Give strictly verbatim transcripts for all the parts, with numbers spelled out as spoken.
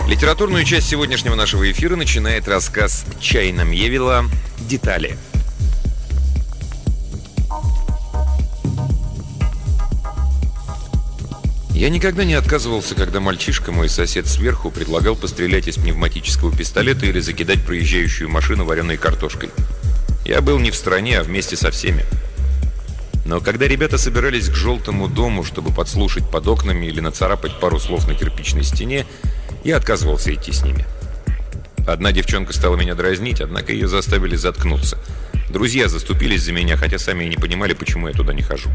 Литературную часть сегодняшнего нашего эфира начинает рассказ Чайна Мьевилла «Детали». Я никогда не отказывался, когда мальчишка, мой сосед сверху, предлагал пострелять из пневматического пистолета или закидать проезжающую машину вареной картошкой. Я был не в стороне, а вместе со всеми. Но когда ребята собирались к желтому дому, чтобы подслушать под окнами или нацарапать пару слов на кирпичной стене, я отказывался идти с ними. Одна девчонка стала меня дразнить, однако ее заставили заткнуться. Друзья заступились за меня, хотя сами и не понимали, почему я туда не хожу.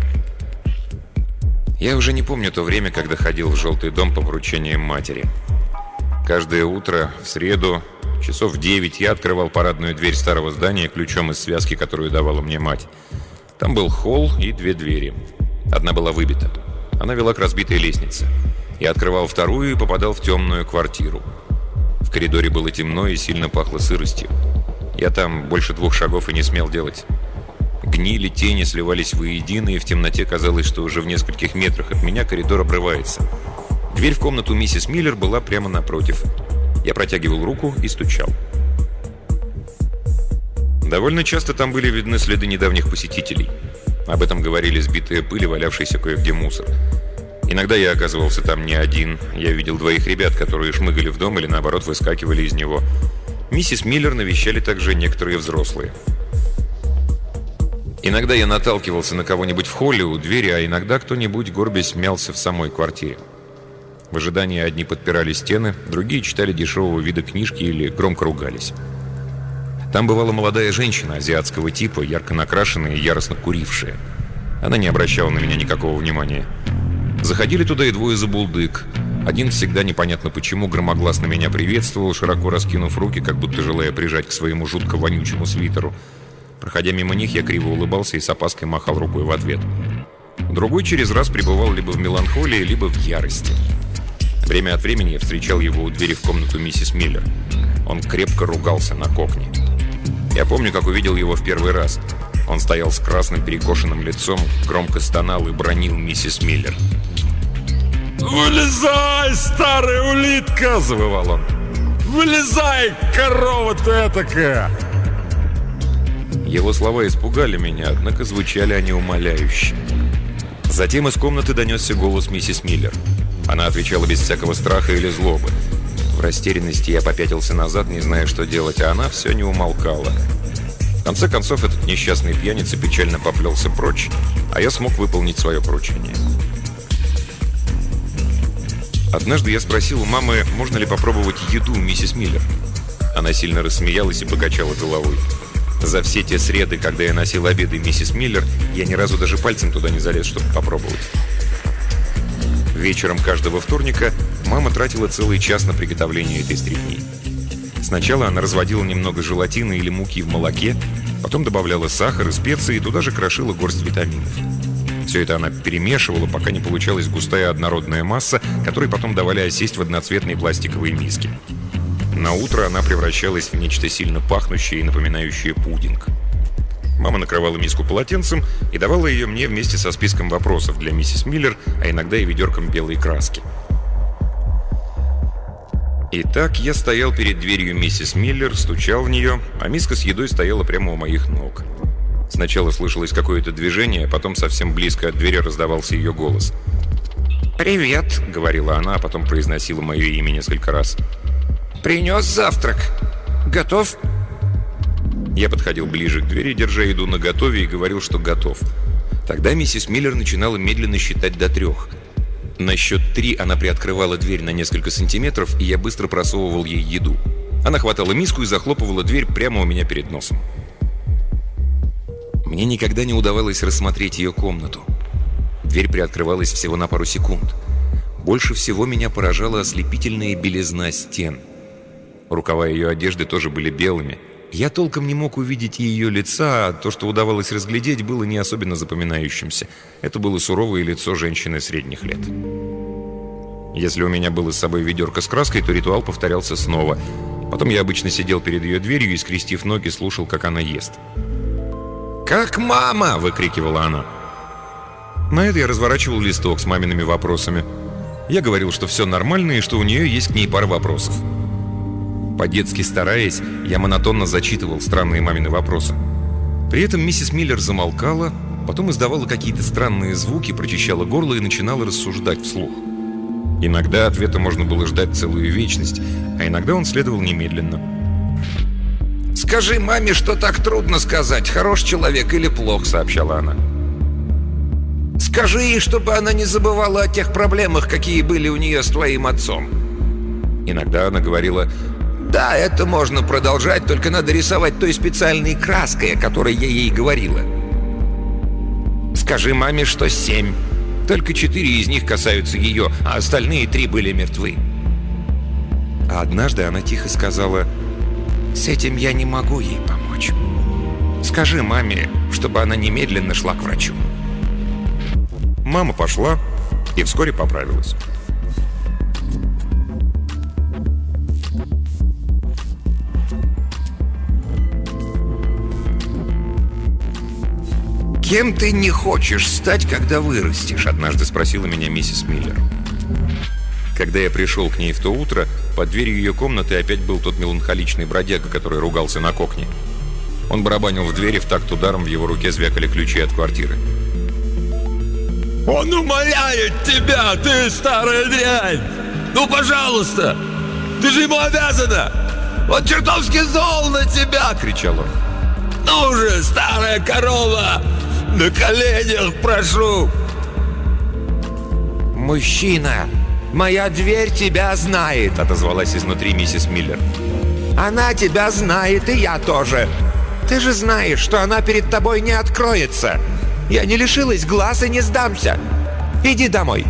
Я уже не помню то время, когда ходил в желтый дом по поручениям матери. Каждое утро, в среду, часов в девять, я открывал парадную дверь старого здания ключом из связки, которую давала мне мать. Там был холл и две двери. Одна была выбита. Она вела к разбитой лестнице. Я открывал вторую и попадал в темную квартиру. В коридоре было темно и сильно пахло сыростью. Я там больше двух шагов и не смел делать. Гнили, тени сливались воедино, и в темноте казалось, что уже в нескольких метрах от меня коридор обрывается. Дверь в комнату миссис Миллер была прямо напротив. Я протягивал руку и стучал. Довольно часто там были видны следы недавних посетителей. Об этом говорили сбитые пыли, валявшийся кое-где мусор. Иногда я оказывался там не один. Я видел двоих ребят, которые шмыгали в дом или, наоборот, выскакивали из него. Миссис Миллер навещали также некоторые взрослые. Иногда я наталкивался на кого-нибудь в холле у двери, а иногда кто-нибудь, горбясь, мялся в самой квартире. В ожидании одни подпирали стены, другие читали дешевого вида книжки или громко ругались. Там бывала молодая женщина азиатского типа, ярко накрашенная и яростно курившая. Она не обращала на меня никакого внимания. Заходили туда и двое забулдык. Один всегда непонятно почему громогласно меня приветствовал, широко раскинув руки, как будто желая прижать к своему жутко вонючему свитеру. Проходя мимо них, я криво улыбался и с опаской махал рукой в ответ. Другой через раз пребывал либо в меланхолии, либо в ярости. Время от времени я встречал его у двери в комнату миссис Миллер. Он крепко ругался на кокне. Я помню, как увидел его в первый раз. Он стоял с красным перекошенным лицом, громко стонал и бранил миссис Миллер. «Вылезай, старая улитка!» – завывал он. «Вылезай, корова ты этакая!» Его слова испугали меня, однако звучали они умоляюще. Затем из комнаты донесся голос миссис Миллер. Она отвечала без всякого страха или злобы. В растерянности я попятился назад, не зная, что делать, а она все не умолкала. В конце концов, этот несчастный пьяница печально поплелся прочь, а я смог выполнить свое поручение. Однажды я спросил у мамы, можно ли попробовать еду миссис Миллер. Она сильно рассмеялась и покачала головой. За все те среды, когда я носил обеды миссис Миллер, я ни разу даже пальцем туда не залез, чтобы попробовать. Вечером каждого вторника мама тратила целый час на приготовление этой стряпни. Сначала она разводила немного желатина или муки в молоке, потом добавляла сахар и специи и туда же крошила горсть витаминов. Все это она перемешивала, пока не получалась густая однородная масса, которой потом давали осесть в одноцветные пластиковые миски. На утро она превращалась в нечто сильно пахнущее и напоминающее пудинг. Мама накрывала миску полотенцем и давала ее мне вместе со списком вопросов для миссис Миллер, а иногда и ведерком белой краски. Итак, я стоял перед дверью миссис Миллер, стучал в нее, а миска с едой стояла прямо у моих ног. Сначала слышалось какое-то движение, а потом совсем близко от двери раздавался ее голос. «Привет», — говорила она, а потом произносила мое имя несколько раз. «Принес завтрак. Готов?» Я подходил ближе к двери, держа еду наготове, и говорил, что готов. Тогда миссис Миллер начинала медленно считать до трех. На счет три она приоткрывала дверь на несколько сантиметров, и я быстро просовывал ей еду. Она хватала миску и захлопывала дверь прямо у меня перед носом. Мне никогда не удавалось рассмотреть ее комнату. Дверь приоткрывалась всего на пару секунд. Больше всего меня поражала ослепительная белизна стен. Рукава ее одежды тоже были белыми. Я толком не мог увидеть ее лица, а то, что удавалось разглядеть, было не особенно запоминающимся. Это было суровое лицо женщины средних лет. Если у меня было с собой ведерко с краской, то ритуал повторялся снова. Потом я обычно сидел перед ее дверью и, скрестив ноги, слушал, как она ест. «Как мама!» — выкрикивала она. На это я разворачивал листок с мамиными вопросами. Я говорил, что все нормально и что у нее есть к ней пара вопросов. По-детски стараясь, я монотонно зачитывал странные мамины вопросы. При этом миссис Миллер замолкала, потом издавала какие-то странные звуки, прочищала горло и начинала рассуждать вслух. Иногда ответа можно было ждать целую вечность, а иногда он следовал немедленно. «Скажи маме, что так трудно сказать, хорош человек или плох», — сообщала она. «Скажи ей, чтобы она не забывала о тех проблемах, какие были у нее с твоим отцом». Иногда она говорила: «Да, это можно продолжать, только надо рисовать той специальной краской, о которой я ей говорила». «Скажи маме, что семь. Только четыре из них касаются ее, а остальные три были мертвы». А однажды она тихо сказала: «С этим я не могу ей помочь. Скажи маме, чтобы она немедленно шла к врачу». Мама пошла и вскоре поправилась. «Кем ты не хочешь стать, когда вырастешь?» — однажды спросила меня миссис Миллер. Когда я пришел к ней в то утро, под дверью ее комнаты опять был тот меланхоличный бродяга, который ругался на кокне. Он барабанил в двери, в такт ударом в его руке звякали ключи от квартиры. «Он умоляет тебя, ты старая дрянь! Ну, пожалуйста! Ты же ему обязана! Он чертовски зол на тебя!» — кричал он. «Ну же, старая корова! На коленях прошу!» «Мужчина, моя дверь тебя знает!» — отозвалась изнутри миссис Миллер. «Она тебя знает, и я тоже. Ты же знаешь, что она перед тобой не откроется. Я не лишилась глаз и не сдамся. Иди домой!»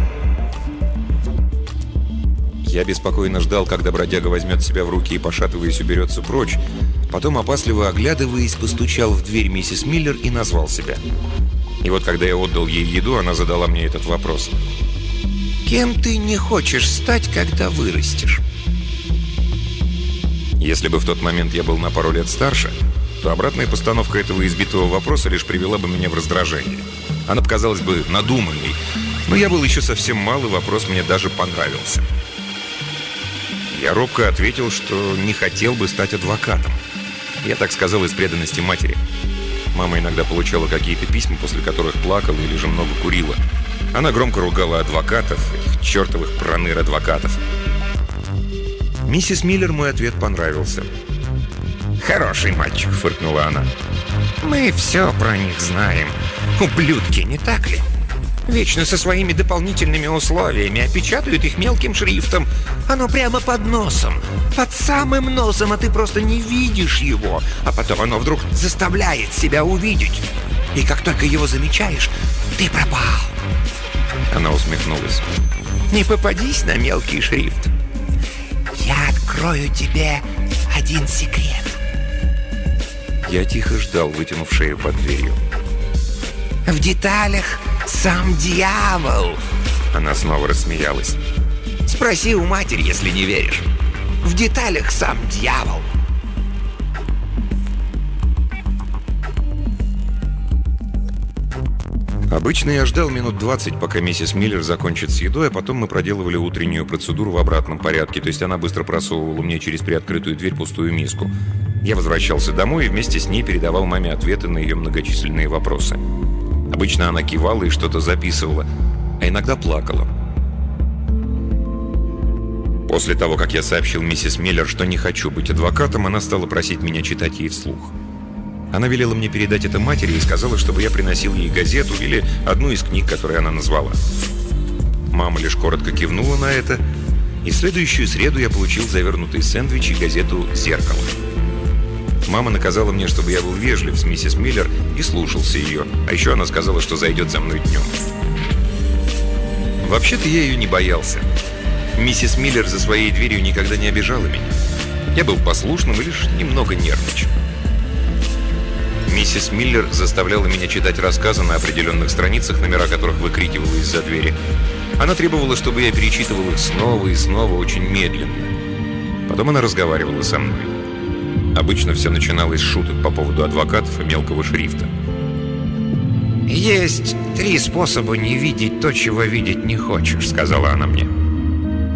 Я беспокойно ждал, когда бродяга возьмет себя в руки и, пошатываясь, уберется прочь. Потом, опасливо оглядываясь, постучал в дверь миссис Миллер и назвал себя. И вот, когда я отдал ей еду, она задала мне этот вопрос. «Кем ты не хочешь стать, когда вырастешь?» Если бы в тот момент я был на пару лет старше, то обратная постановка этого избитого вопроса лишь привела бы меня в раздражение. Она показалась бы надуманной, но я был еще совсем мал, и вопрос мне даже понравился. Я робко ответил, что не хотел бы стать адвокатом. Я так сказал из преданности матери. Мама иногда получала какие-то письма, после которых плакала или же много курила. Она громко ругала адвокатов, этих чертовых проныр-адвокатов. Миссис Миллер мой ответ понравился. «Хороший мальчик», — фыркнула она. «Мы все про них знаем. Ублюдки, не так ли? Вечно со своими дополнительными условиями, опечатают их мелким шрифтом. Оно прямо под носом. Под самым носом, а ты просто не видишь его. А потом оно вдруг заставляет себя увидеть. И как только его замечаешь, ты пропал». Она усмехнулась. «Не попадись на мелкий шрифт. Я открою тебе один секрет». Я тихо ждал, вытянув шею под дверью. «В деталях сам дьявол!» Она снова рассмеялась. «Спроси у матери, если не веришь. В деталях сам дьявол!» Обычно я ждал минут двадцать, пока миссис Миллер закончит с едой, а потом мы проделывали утреннюю процедуру в обратном порядке, то есть она быстро просовывала мне через приоткрытую дверь пустую миску. Я возвращался домой и вместе с ней передавал маме ответы на ее многочисленные вопросы. Обычно она кивала и что-то записывала, а иногда плакала. После того, как я сообщил миссис Миллер, что не хочу быть адвокатом, она стала просить меня читать ей вслух. Она велела мне передать это матери и сказала, чтобы я приносил ей газету или одну из книг, которые она назвала. Мама лишь коротко кивнула на это, и в следующую среду я получил завернутый сэндвич и газету «Зеркало». Мама наказала мне, чтобы я был вежлив с миссис Миллер и слушался ее, а еще она сказала, что зайдет за мной днем. Вообще-то я ее не боялся. Миссис Миллер за своей дверью никогда не обижала меня. Я был послушным и лишь немного нервничал. Миссис Миллер заставляла меня читать рассказы на определенных страницах, номера которых выкрикивала из-за двери. Она требовала, чтобы я перечитывал их снова и снова очень медленно. Потом она разговаривала со мной. Обычно все начиналось с шуток по поводу адвокатов и мелкого шрифта. «Есть три способа не видеть то, чего видеть не хочешь», — сказала она мне.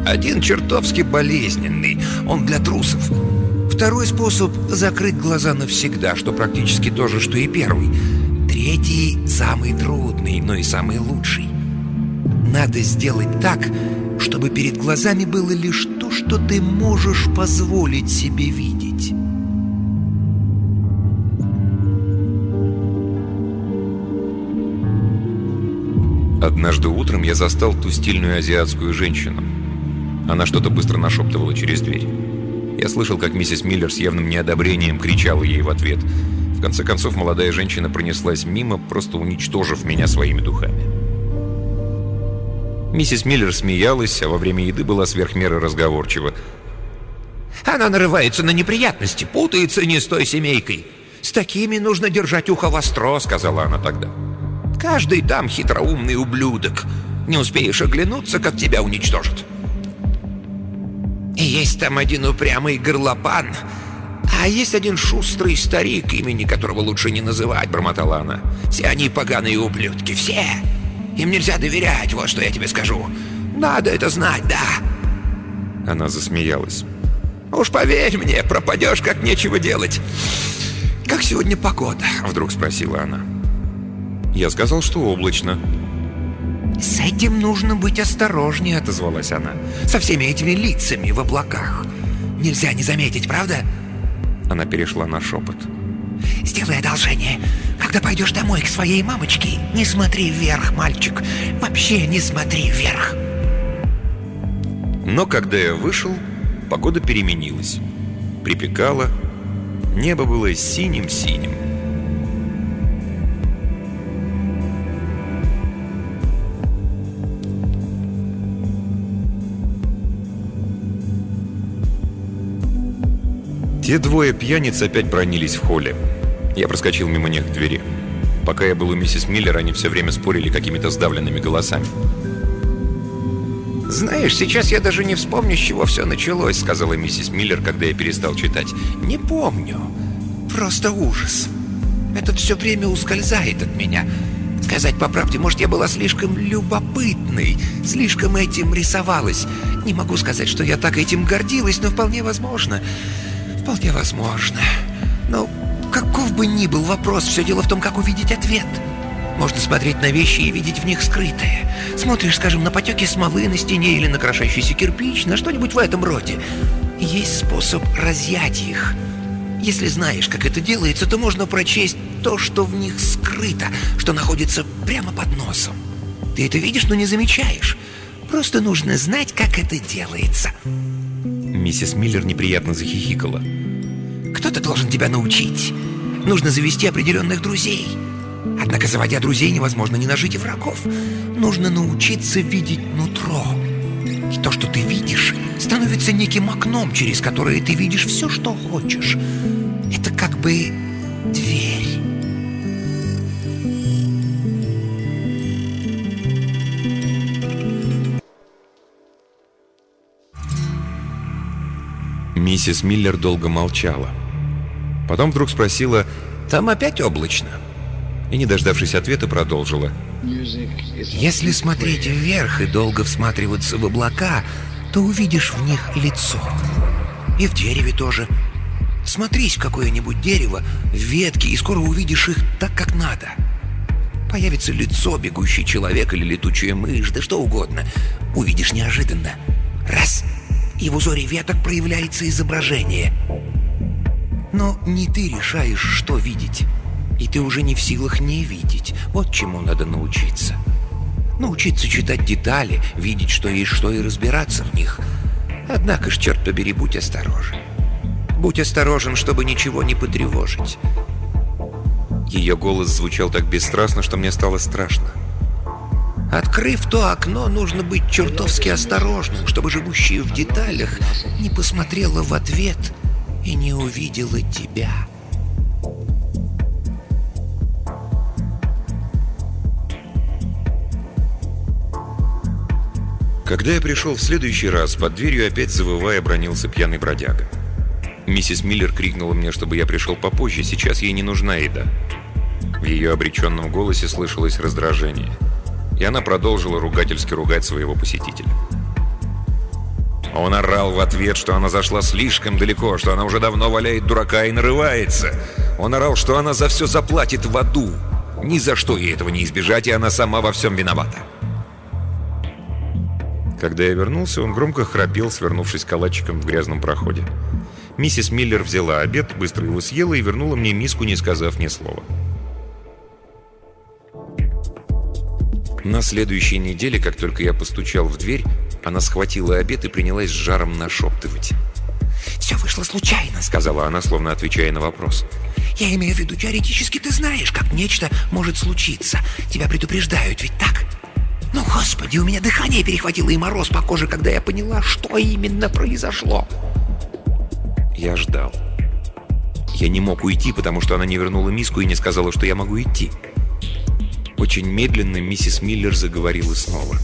Один чертовски болезненный, он для трусов. Второй способ — закрыть глаза навсегда, что практически то же, что и первый. Третий — самый трудный, но и самый лучший. Надо сделать так, чтобы перед глазами было лишь то, что ты можешь позволить себе видеть. Однажды утром я застал ту стильную азиатскую женщину. Она что-то быстро нашептывала через дверь. Я слышал, как миссис Миллер с явным неодобрением кричала ей в ответ. В конце концов, молодая женщина пронеслась мимо, просто уничтожив меня своими духами. Миссис Миллер смеялась, а во время еды была сверх меры разговорчива. Она нарывается на неприятности, путается не с той семейкой. С такими нужно держать ухо востро, сказала она тогда. Каждый там хитроумный ублюдок. Не успеешь оглянуться, как тебя уничтожат. И есть там один упрямый горлопан, а есть один шустрый старик, имени которого лучше не называть, бормотала она. Все они поганые ублюдки, все. Им нельзя доверять, вот что я тебе скажу. Надо это знать, да. Она засмеялась. Уж поверь мне, пропадешь, как нечего делать. Как сегодня погода? Вдруг спросила она. Я сказал, что облачно. «С этим нужно быть осторожнее», — отозвалась она. «Со всеми этими лицами в облаках. Нельзя не заметить, правда?» Она перешла на шепот. «Сделай одолжение. Когда пойдешь домой к своей мамочке, не смотри вверх, мальчик. Вообще не смотри вверх». Но когда я вышел, погода переменилась. Припекало, небо было синим-синим. Те двое пьяниц опять бранились в холле. Я проскочил мимо них к двери. Пока я был у миссис Миллер, они все время спорили какими-то сдавленными голосами. «Знаешь, сейчас я даже не вспомню, с чего все началось», — сказала миссис Миллер, когда я перестал читать. «Не помню. Просто ужас. Это все время ускользает от меня. Сказать по правде, может, я была слишком любопытной, слишком этим рисовалась. Не могу сказать, что я так этим гордилась, но вполне возможно. Вполне возможно. Но каков бы ни был вопрос, все дело в том, как увидеть ответ. Можно смотреть на вещи и видеть в них скрытое. Смотришь, скажем, на потеки смолы на стене или на крошащийся кирпич, на что-нибудь в этом роде. Есть способ разъять их. Если знаешь, как это делается, то можно прочесть то, что в них скрыто, что находится прямо под носом. Ты это видишь, но не замечаешь. Просто нужно знать, как это делается. Миссис Миллер неприятно захихикала. Кто-то должен тебя научить. Нужно завести определенных друзей. Однако, заводя друзей, невозможно не нажить и врагов. Нужно научиться видеть нутро. И то, что ты видишь, становится неким окном, через которое ты видишь все, что хочешь. Это как бы дверь. Миссис Миллер долго молчала. Потом вдруг спросила: «Там опять облачно?» И, не дождавшись ответа, продолжила: «Если смотреть вверх и долго всматриваться в облака, то увидишь в них лицо. И в дереве тоже. Смотрись в какое-нибудь дерево, в ветки, и скоро увидишь их так, как надо. Появится лицо, бегущий человек или летучая мышь, да что угодно. Увидишь неожиданно. Раз — и в узоре веток проявляется изображение. Но не ты решаешь, что видеть. И ты уже не в силах не видеть. Вот чему надо научиться. Научиться читать детали, видеть, что есть что, и разбираться в них. Однако ж, черт побери, будь осторожен. Будь осторожен, чтобы ничего не потревожить». Ее голос звучал так бесстрастно, что мне стало страшно. «Открыв то окно, нужно быть чертовски осторожным, чтобы живущее в деталях не посмотрело в ответ и не увидела тебя». Когда я пришел в следующий раз, под дверью опять завывая бранился пьяный бродяга. Миссис Миллер крикнула мне, чтобы я пришел попозже, сейчас ей не нужна еда. В ее обреченном голосе слышалось раздражение, и она продолжила ругательски ругать своего посетителя. Он орал в ответ, что она зашла слишком далеко, что она уже давно валяет дурака и нарывается. Он орал, что она за все заплатит в аду. Ни за что ей этого не избежать, и она сама во всем виновата. Когда я вернулся, он громко храпел, свернувшись калачиком в грязном проходе. Миссис Миллер взяла обед, быстро его съела и вернула мне миску, не сказав ни слова. На следующей неделе, как только я постучал в дверь, она схватила обед и принялась с жаром нашептывать. «Все вышло случайно», — сказала она, словно отвечая на вопрос. «Я имею в виду, теоретически ты знаешь, как нечто может случиться. Тебя предупреждают, ведь так? Ну, Господи, у меня дыхание перехватило и мороз по коже, когда я поняла, что именно произошло». Я ждал. Я не мог уйти, потому что она не вернула миску и не сказала, что я могу идти. Очень медленно миссис Миллер заговорила снова.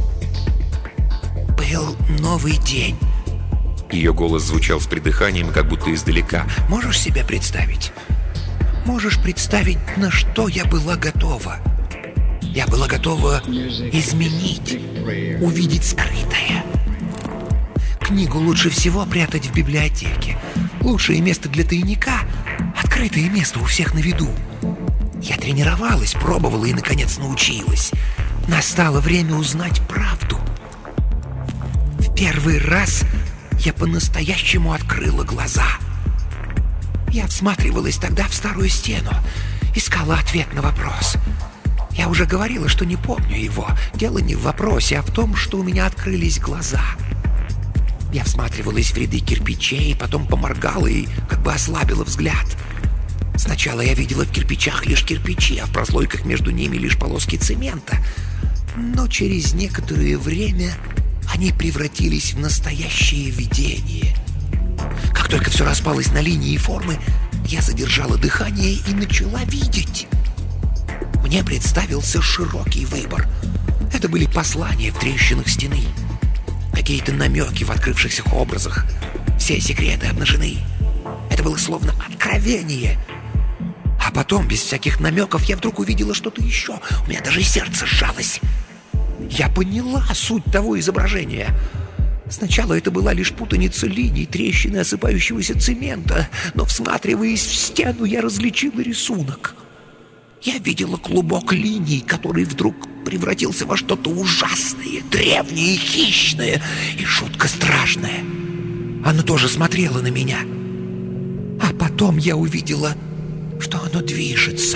«Был новый день». Ее голос звучал с придыханием, как будто издалека. «Можешь себе представить? Можешь представить, на что я была готова? Я была готова изменить, увидеть скрытое. Книгу лучше всего прятать в библиотеке. Лучшее место для тайника — открытое место у всех на виду. Я тренировалась, пробовала и, наконец, научилась. Настало время узнать правду. В первый раз я по-настоящему открыла глаза. Я всматривалась тогда в старую стену, искала ответ на вопрос. Я уже говорила, что не помню его. Дело не в вопросе, а в том, что у меня открылись глаза. Я всматривалась в ряды кирпичей, потом поморгала и как бы ослабила взгляд. Сначала я видела в кирпичах лишь кирпичи, а в прослойках между ними лишь полоски цемента. Но через некоторое время они превратились в настоящее видение. Как только все распалось на линии и формы, я задержала дыхание и начала видеть. Мне представился широкий выбор. Это были послания в трещинах стены, какие-то намеки в открывшихся образах. Все секреты обнажены. Это было словно откровение. А потом, без всяких намеков, я вдруг увидела что-то еще. У меня даже сердце сжалось. Я поняла суть того изображения. Сначала это была лишь путаница линий, трещины осыпающегося цемента, но, всматриваясь в стену, я различила рисунок. Я видела клубок линий, который вдруг превратился во что-то ужасное, древнее, хищное и жутко страшное. Оно тоже смотрело на меня. А потом я увидела, что оно движется.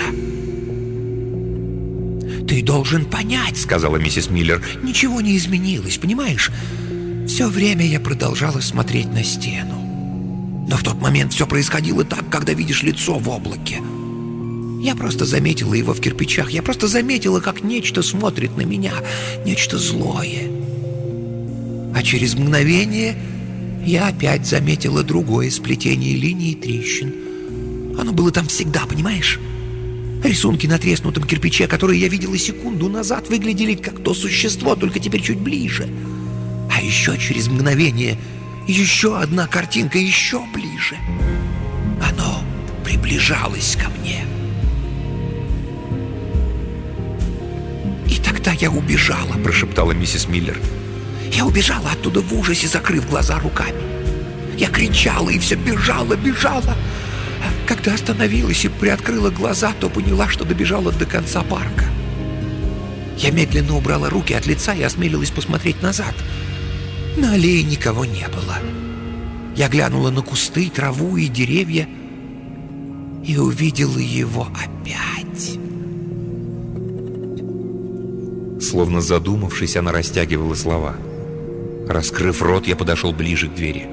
«Ты должен понять», — сказала миссис Миллер. «Ничего не изменилось, понимаешь? Все время я продолжала смотреть на стену. Но в тот момент все происходило так, когда видишь лицо в облаке. Я просто заметила его в кирпичах. Я просто заметила, как нечто смотрит на меня, нечто злое. А через мгновение я опять заметила другое сплетение линий и трещин. Оно было там всегда, понимаешь? Рисунки на треснутом кирпиче, которые я видела секунду назад, выглядели как то существо, только теперь чуть ближе. А еще через мгновение еще одна картинка, еще ближе. Оно приближалось ко мне. «И тогда я убежала», — прошептала миссис Миллер. «Я убежала оттуда в ужасе, закрыв глаза руками. Я кричала и все бежала, бежала. Когда остановилась и приоткрыла глаза, то поняла, что добежала до конца парка. Я медленно убрала руки от лица и осмелилась посмотреть назад. На аллее никого не было. Я глянула на кусты, траву и деревья и увидела его опять». Словно задумавшись, она растягивала слова. Раскрыв рот, я подошел ближе к двери.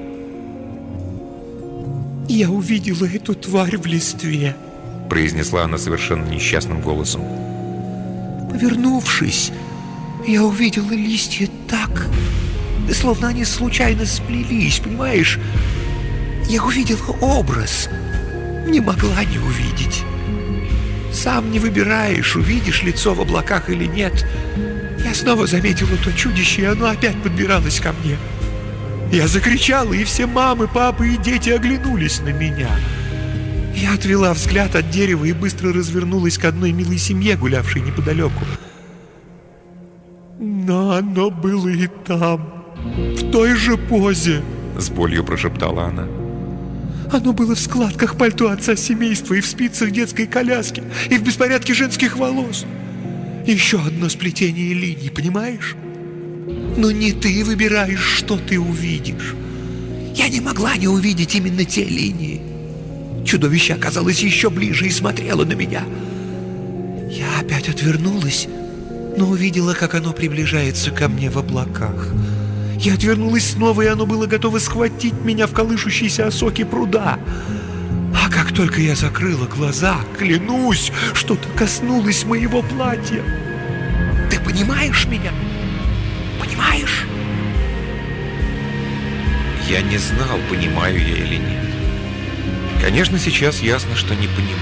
«Я увидела эту тварь в листве», — произнесла она совершенно несчастным голосом. «Повернувшись, я увидела листья так, словно они случайно сплелись, понимаешь? Я увидела образ, не могла не увидеть. Сам не выбираешь, увидишь лицо в облаках или нет. Я снова заметила то чудище, и оно опять подбиралось ко мне. Я закричала, и все мамы, папы и дети оглянулись на меня. Я отвела взгляд от дерева и быстро развернулась к одной милой семье, гулявшей неподалеку. Но оно было и там. В той же позе!» — с болью прошептала она. «Оно было в складках пальто отца семейства, и в спицах детской коляски, и в беспорядке женских волос. Еще одно сплетение линий, понимаешь? Но не ты выбираешь, что ты увидишь. Я не могла не увидеть именно те линии. Чудовище оказалось еще ближе и смотрело на меня. Я опять отвернулась, но увидела, как оно приближается ко мне в облаках. Я отвернулась снова, и оно было готово схватить меня в колышущейся осоке пруда. А как только я закрыла глаза, клянусь, что-то коснулось моего платья. Ты понимаешь меня? Понимаешь?» Я не знал, понимаю я или нет. Конечно, сейчас ясно, что не понимаю.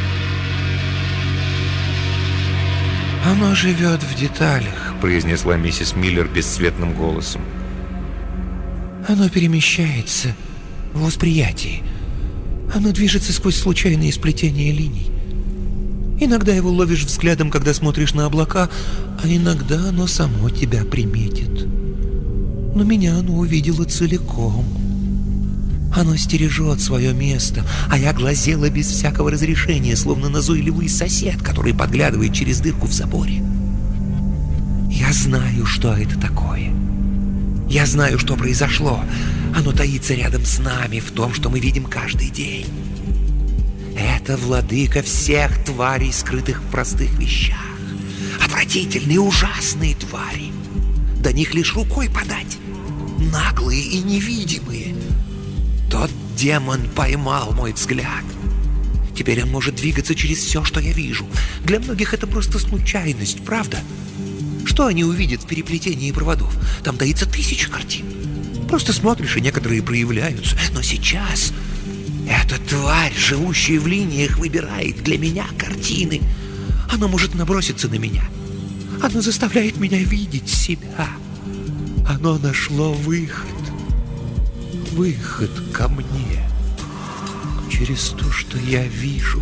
«Оно живет в деталях», — произнесла миссис Миллер бесцветным голосом. «Оно перемещается в восприятии. Оно движется сквозь случайные сплетения линий. Иногда его ловишь взглядом, когда смотришь на облака, а иногда оно само тебя приметит. Но меня оно увидело целиком. Оно стережет свое место, а я глазела без всякого разрешения, словно назойливый сосед, который подглядывает через дырку в заборе. Я знаю, что это такое. Я знаю, что произошло. Оно таится рядом с нами в том, что мы видим каждый день. Это владыка всех тварей, скрытых в простых вещах. Отвратительные, ужасные твари. До них лишь рукой подать. Наглые и невидимые. Тот демон поймал мой взгляд. Теперь он может двигаться через все, что я вижу. Для многих это просто случайность, правда? Что они увидят в переплетении проводов? Там таится тысяча картин. Просто смотришь, и некоторые проявляются. Но сейчас эта тварь, живущая в линиях, выбирает для меня картины. Оно может наброситься на меня. Оно заставляет меня видеть себя. Оно нашло выход. Выход ко мне. Через то, что я вижу.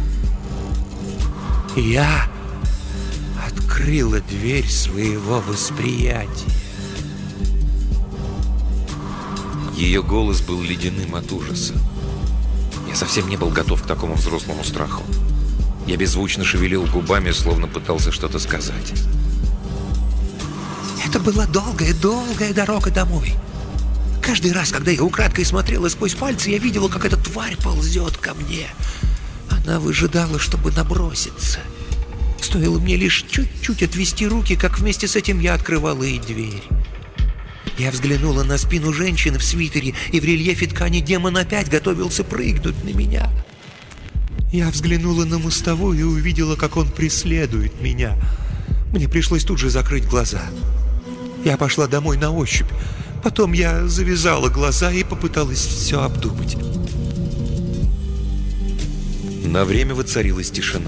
Я открыла дверь своего восприятия. Ее голос был ледяным от ужаса. Я совсем не был готов к такому взрослому страху. Я беззвучно шевелил губами, словно пытался что-то сказать. Это была долгая-долгая дорога домой. Каждый раз, когда я украдкой смотрела сквозь пальцы, я видела, как эта тварь ползет ко мне. Она выжидала, чтобы наброситься. Стоило мне лишь чуть-чуть отвести руки, как вместе с этим я открывала и дверь. Я взглянула на спину женщины в свитере, и в рельефе ткани демон опять готовился прыгнуть на меня. Я взглянула на мостовую и увидела, как он преследует меня. Мне пришлось тут же закрыть глаза. Я пошла домой на ощупь. Потом я завязала глаза и попыталась все обдумать. На время воцарилась тишина.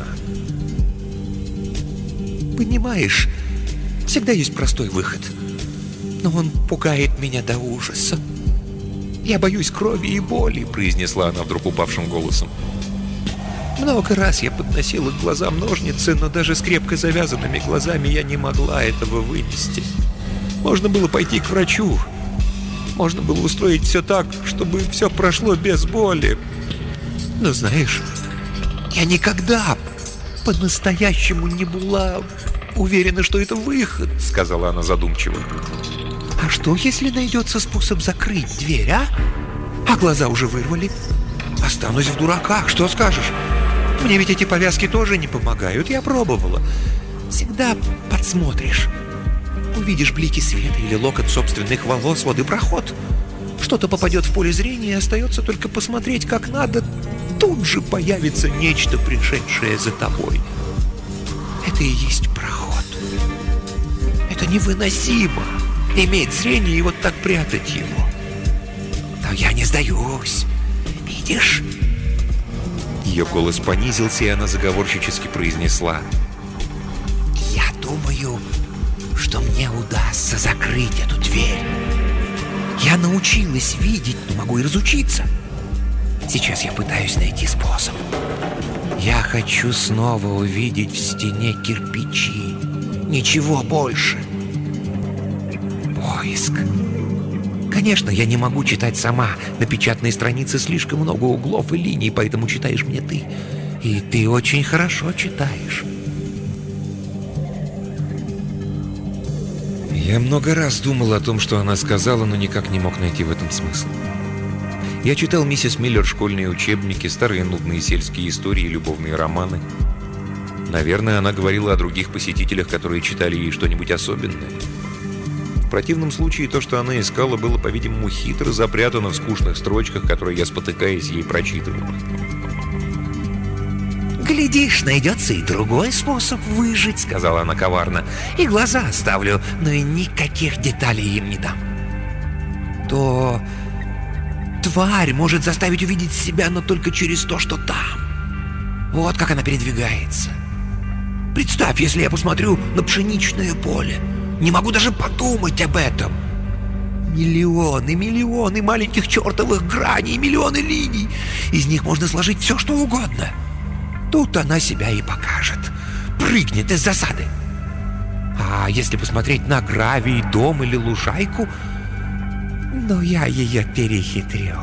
Понимаешь, всегда есть простой выход. Но он пугает меня до ужаса. Я боюсь крови и боли, произнесла она вдруг упавшим голосом. Много раз я подносила к глазам ножницы, но даже с крепко завязанными глазами я не могла этого вынести. Можно было пойти к врачу. Можно было устроить все так, чтобы все прошло без боли. Но знаешь, я никогда по-настоящему не была уверена, что это выход, сказала она задумчиво. А что, если найдется способ закрыть дверь, а? А глаза уже вырвали. Останусь в дураках, что скажешь? Мне ведь эти повязки тоже не помогают, я пробовала. Всегда подсмотришь. Увидишь блики света или локон собственных волос, вот и проход. Что-то попадет в поле зрения, и остается только посмотреть как надо. Тут же появится нечто, пришедшее за тобой. Это и есть проход. Это невыносимо. Иметь зрение и вот так прятать его. Но я не сдаюсь. Видишь? Ее голос понизился, и она заговорщически произнесла: «Я думаю, что мне удастся закрыть эту дверь. Я научилась видеть, но могу и разучиться. Сейчас я пытаюсь найти способ. Я хочу снова увидеть в стене кирпичи. Ничего больше. Поиск. Конечно, я не могу читать сама. На печатной странице слишком много углов и линий, поэтому читаешь мне ты. И ты очень хорошо читаешь. Я много раз думал о том, что она сказала, но никак не мог найти в этом смысл. Я читал миссис Миллер школьные учебники, старые нудные сельские истории и любовные романы. Наверное, она говорила о других посетителях, которые читали ей что-нибудь особенное. В противном случае то, что она искала, было, по-видимому, хитро запрятано в скучных строчках, которые я, спотыкаясь, ей прочитывал. «Глядишь, найдется и другой способ выжить», — сказала она коварно. «И глаза оставлю, но и никаких деталей им не дам. То тварь может заставить увидеть себя, но только через то, что там. Вот как она передвигается. Представь, если я посмотрю на пшеничное поле. Не могу даже подумать об этом. Миллионы, миллионы маленьких чертовых граней, миллионы линий. Из них можно сложить все, что угодно. Тут она себя и покажет. Прыгнет из засады. А если посмотреть на гравий, дом или лужайку, ну я ее перехитрю».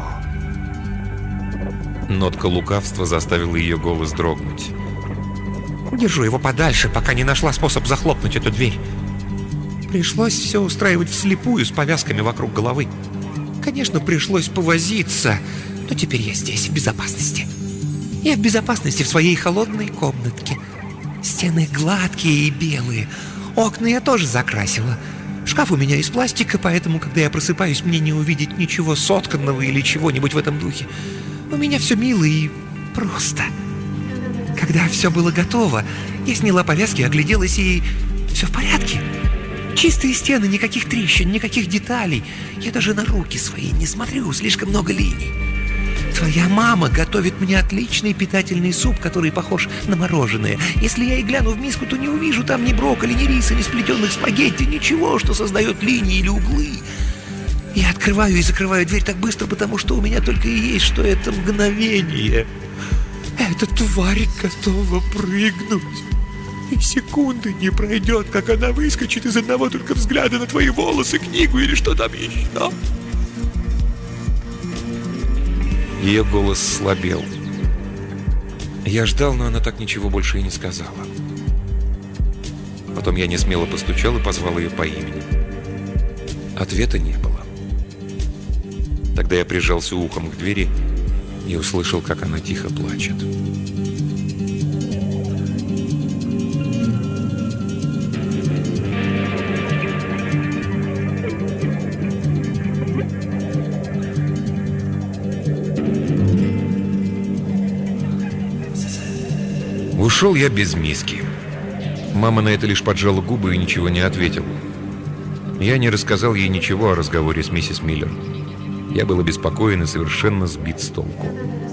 Нотка лукавства заставила ее голос дрогнуть. «Держу его подальше, пока не нашла способ захлопнуть эту дверь. Пришлось все устраивать вслепую с повязками вокруг головы. Конечно, пришлось повозиться, но теперь я здесь, в безопасности. Я в безопасности в своей холодной комнатке. Стены гладкие и белые. Окна я тоже закрасила. Шкаф у меня из пластика, поэтому, когда я просыпаюсь, мне не увидеть ничего сотканного или чего-нибудь в этом духе. У меня все мило и просто. Когда все было готово, я сняла повязки, огляделась, и все в порядке. Чистые стены, никаких трещин, никаких деталей. Я даже на руки свои не смотрю, слишком много линий. Твоя мама готовит мне отличный питательный суп, который похож на мороженое. Если я и гляну в миску, то не увижу там ни брокколи, ни риса, ни сплетенных спагетти, ничего, что создает линии или углы. Я открываю и закрываю дверь так быстро, потому что у меня только и есть, что это мгновение. Эта тварь готова прыгнуть. И секунды не пройдет, как она выскочит из одного только взгляда на твои волосы, книгу или что там еще. Ее голос слабел. Я ждал, но она так ничего больше и не сказала. Потом я несмело постучал и позвал ее по имени. Ответа не было. Тогда я прижался ухом к двери и услышал, как она тихо плачет. Ушел я без миски. Мама на это лишь поджала губы и ничего не ответила. Я не рассказал ей ничего о разговоре с миссис Миллер. Я был обеспокоен и совершенно сбит с толку.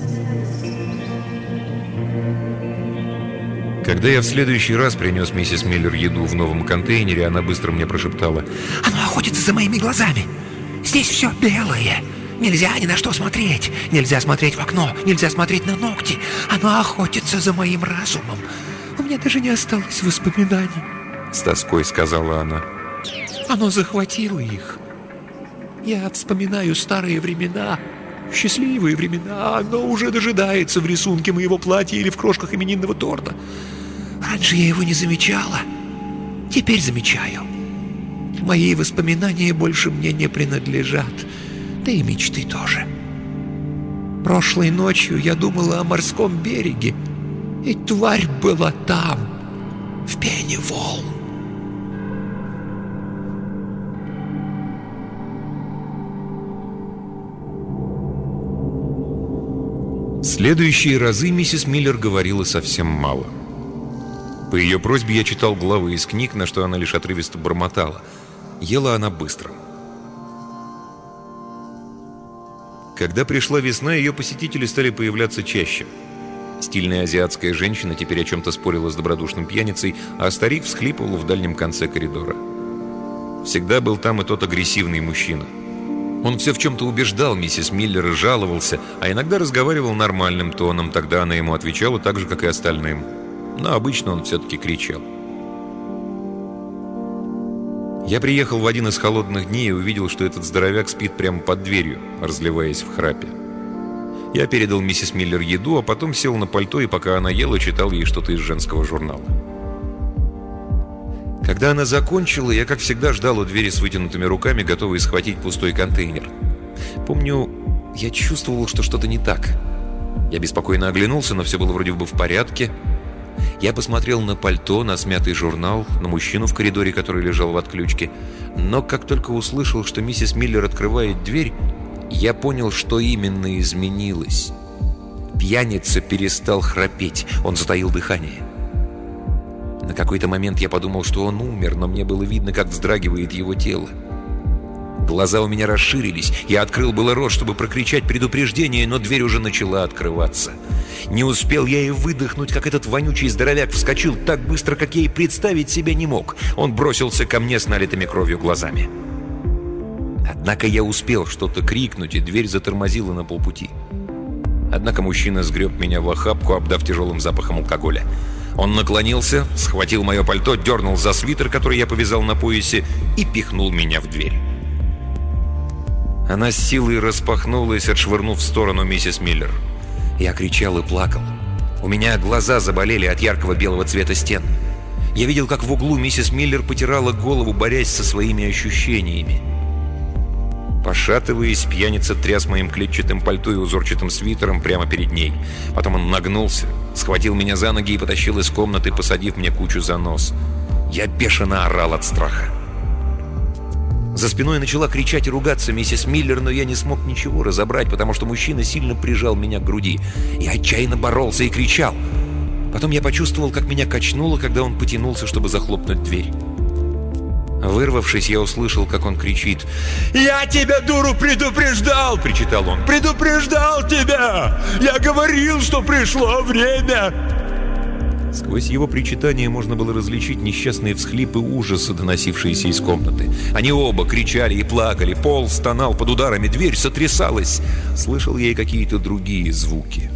Когда я в следующий раз принес миссис Миллер еду в новом контейнере, она быстро мне прошептала: «Оно охотится за моими глазами. Здесь все белое. Нельзя ни на что смотреть. Нельзя смотреть в окно. Нельзя смотреть на ногти. Оно охотится за моим разумом. У меня даже не осталось воспоминаний», — с тоской сказала она. «Оно захватило их. Я вспоминаю старые времена, счастливые времена. Оно уже дожидается в рисунке моего платья или в крошках именинного торта. Раньше я его не замечала. Теперь замечаю. Мои воспоминания больше мне не принадлежат. Да и мечты тоже. Прошлой ночью я думала о морском береге, и тварь была там, в пене волн. Следующие разы миссис Миллер говорила совсем мало. По ее просьбе я читал главы из книг, на что она лишь отрывисто бормотала. Ела она быстро. Когда пришла весна, ее посетители стали появляться чаще. Стильная азиатская женщина теперь о чем-то спорила с добродушным пьяницей, а старик всхлипывал в дальнем конце коридора. Всегда был там и тот агрессивный мужчина. Он все в чем-то убеждал миссис Миллер и жаловался, а иногда разговаривал нормальным тоном, тогда она ему отвечала так же, как и остальным. Но обычно он все-таки кричал. Я приехал в один из холодных дней и увидел, что этот здоровяк спит прямо под дверью, разливаясь в храпе. Я передал миссис Миллер еду, а потом сел на пальто и, пока она ела, читал ей что-то из женского журнала. Когда она закончила, я, как всегда, ждал у двери с вытянутыми руками, готовый схватить пустой контейнер. Помню, я чувствовал, что что-то не так. Я беспокойно оглянулся, но все было вроде бы в порядке. Я посмотрел на пальто, на смятый журнал, на мужчину в коридоре, который лежал в отключке. Но как только услышал, что миссис Миллер открывает дверь, я понял, что именно изменилось. Пьяница перестал храпеть, он затаил дыхание. На какой-то момент я подумал, что он умер, но мне было видно, как вздрагивает его тело. Глаза у меня расширились, я открыл было рот, чтобы прокричать предупреждение, но дверь уже начала открываться. Не успел я и выдохнуть, как этот вонючий здоровяк вскочил так быстро, как я и представить себе не мог. Он бросился ко мне с налитыми кровью глазами. Однако я успел что-то крикнуть, и дверь затормозила на полпути. Однако мужчина сгреб меня в охапку, обдав тяжелым запахом алкоголя. Он наклонился, схватил мое пальто, дернул за свитер, который я повязал на поясе, и пихнул меня в дверь. Она с силой распахнулась, отшвырнув в сторону миссис Миллер. Я кричал и плакал. У меня глаза заболели от яркого белого цвета стен. Я видел, как в углу миссис Миллер потирала голову, борясь со своими ощущениями. Пошатываясь, пьяница тряс моим клетчатым пальто и узорчатым свитером прямо перед ней. Потом он нагнулся, схватил меня за ноги и потащил из комнаты, посадив мне кучу за нос. Я бешено орал от страха. За спиной начала кричать и ругаться миссис Миллер, но я не смог ничего разобрать, потому что мужчина сильно прижал меня к груди. Я отчаянно боролся и кричал. Потом я почувствовал, как меня качнуло, когда он потянулся, чтобы захлопнуть дверь. Вырвавшись, я услышал, как он кричит. «Я тебя, дуру, предупреждал!» — причитал он. «Предупреждал тебя! Я говорил, что пришло время!» Сквозь его причитание можно было различить несчастные всхлипы ужаса, доносившиеся из комнаты. Они оба кричали и плакали, пол стонал под ударами, дверь сотрясалась. Слышал я и какие-то другие звуки.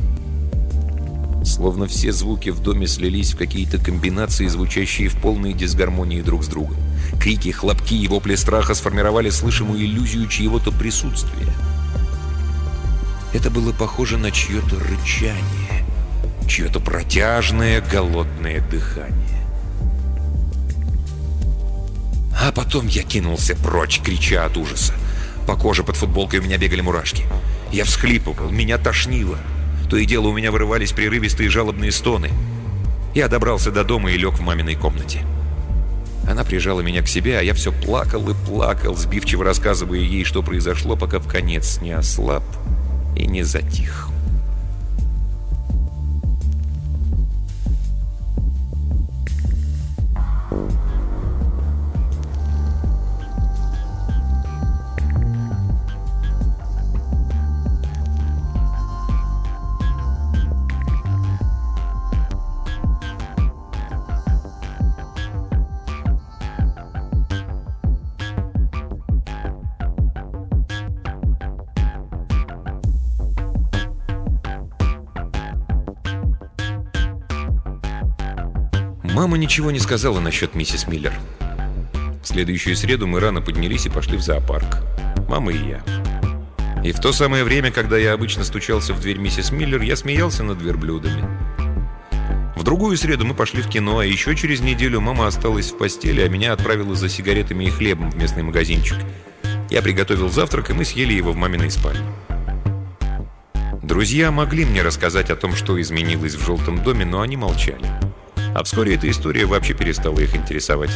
Словно все звуки в доме слились в какие-то комбинации, звучащие в полной дисгармонии друг с другом. Крики, хлопки и вопли страха сформировали слышимую иллюзию чьего-то присутствия. Это было похоже на чье-то рычание, чье-то протяжное голодное дыхание. А потом я кинулся прочь, крича от ужаса. По коже под футболкой у меня бегали мурашки. Я всхлипывал, меня тошнило. То и дело у меня вырывались прерывистые жалобные стоны. Я добрался до дома и лег в маминой комнате. Она прижала меня к себе, а я все плакал и плакал, сбивчиво рассказывая ей, что произошло, пока вконец не ослаб и не затих. Мама ничего не сказала насчет миссис Миллер. В следующую среду мы рано поднялись и пошли в зоопарк. Мама и я. И в то самое время, когда я обычно стучался в дверь миссис Миллер, я смеялся над верблюдами. В другую среду мы пошли в кино, а еще через неделю мама осталась в постели, а меня отправила за сигаретами и хлебом в местный магазинчик. Я приготовил завтрак, и мы съели его в маминой спальне. Друзья могли мне рассказать о том, что изменилось в желтом доме, но они молчали. А вскоре эта история вообще перестала их интересовать.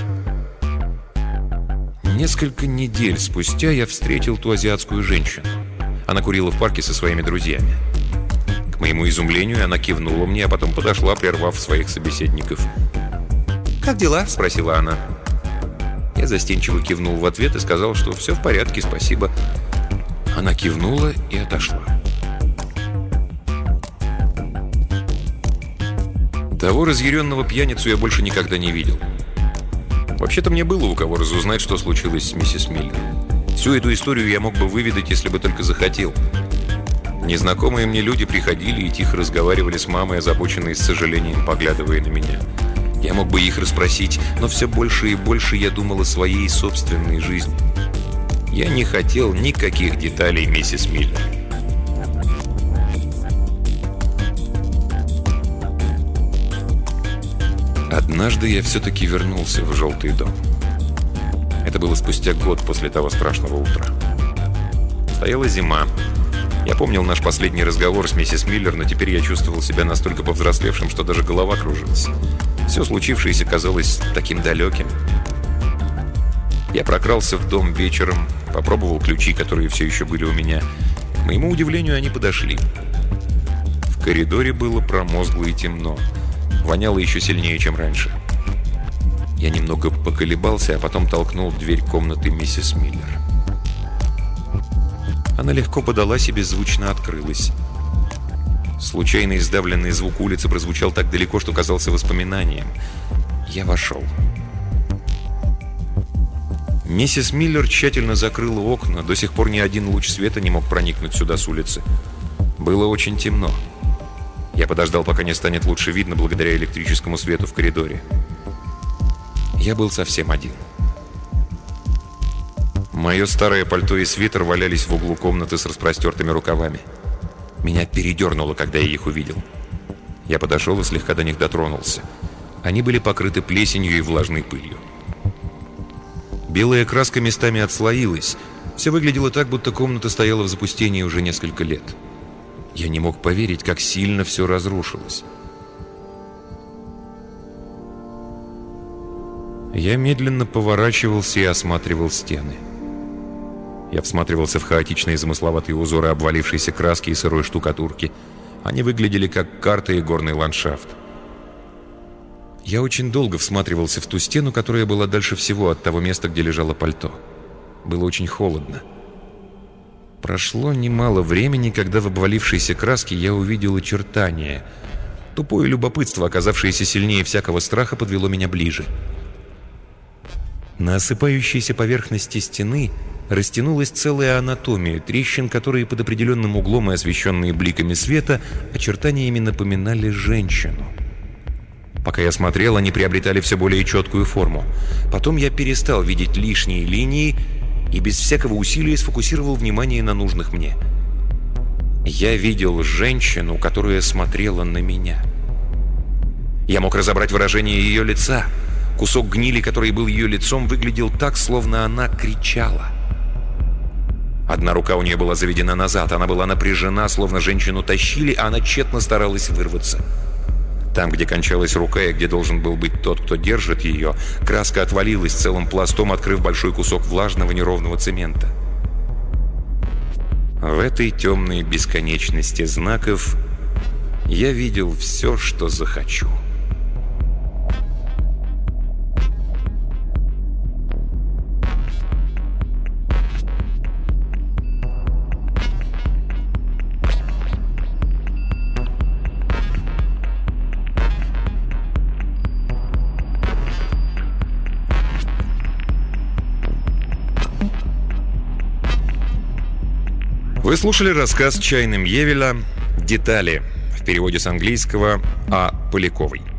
Несколько недель спустя я встретил ту азиатскую женщину. Она курила в парке со своими друзьями. К моему изумлению, она кивнула мне, а потом подошла, прервав своих собеседников. «Как дела?» – спросила она. Я застенчиво кивнул в ответ и сказал, что все в порядке, спасибо. Она кивнула и отошла. Того разъяренного пьяницу я больше никогда не видел. Вообще-то мне было у кого разузнать, что случилось с миссис Миллер. Всю эту историю я мог бы выведать, если бы только захотел. Незнакомые мне люди приходили и тихо разговаривали с мамой, озабоченные с сожалением, поглядывая на меня. Я мог бы их расспросить, но все больше и больше я думал о своей собственной жизни. Я не хотел никаких деталей миссис Миллер. Однажды я все-таки вернулся в «Желтый дом». Это было спустя год после того страшного утра. Стояла зима. Я помнил наш последний разговор с миссис Миллер, но теперь я чувствовал себя настолько повзрослевшим, что даже голова кружилась. Все случившееся казалось таким далеким. Я прокрался в дом вечером, попробовал ключи, которые все еще были у меня. К моему удивлению, они подошли. В коридоре было промозгло и темно. Воняло еще сильнее, чем раньше. Я немного поколебался, а потом толкнул дверь комнаты миссис Миллер. Она легко подалась и беззвучно открылась. Случайный сдавленный звук улицы прозвучал так далеко, что казался воспоминанием. Я вошел. Миссис Миллер тщательно закрыла окна. До сих пор ни один луч света не мог проникнуть сюда с улицы. Было очень темно. Я подождал, пока не станет лучше видно, благодаря электрическому свету в коридоре. Я был совсем один. Мое старое пальто и свитер валялись в углу комнаты с распростертыми рукавами. Меня передернуло, когда я их увидел. Я подошел и слегка до них дотронулся. Они были покрыты плесенью и влажной пылью. Белая краска местами отслоилась. Все выглядело так, будто комната стояла в запустении уже несколько лет. Я не мог поверить, как сильно все разрушилось. Я медленно поворачивался и осматривал стены. Я всматривался в хаотичные замысловатые узоры обвалившейся краски и сырой штукатурки. Они выглядели как карта и горный ландшафт. Я очень долго всматривался в ту стену, которая была дальше всего от того места, где лежало пальто. Было очень холодно. Прошло немало времени, когда в обвалившейся краске я увидел очертания. Тупое любопытство, оказавшееся сильнее всякого страха, подвело меня ближе. На осыпающейся поверхности стены растянулась целая анатомия трещин, которые под определенным углом и освещенные бликами света очертаниями напоминали женщину. Пока я смотрел, они приобретали все более четкую форму. Потом я перестал видеть лишние линии и без всякого усилия сфокусировал внимание на нужных мне. Я видел женщину, которая смотрела на меня. Я мог разобрать выражение ее лица. Кусок гнили, который был ее лицом, выглядел так, словно она кричала. Одна рука у нее была заведена назад, она была напряжена, словно женщину тащили, а она тщетно старалась вырваться. Там, где кончалась рука и где должен был быть тот, кто держит ее, краска отвалилась целым пластом, открыв большой кусок влажного неровного цемента. В этой темной бесконечности знаков я видел все, что захочу. Вы слушали рассказ Чайным Евеля «Детали» в переводе с английского А. Поляковой.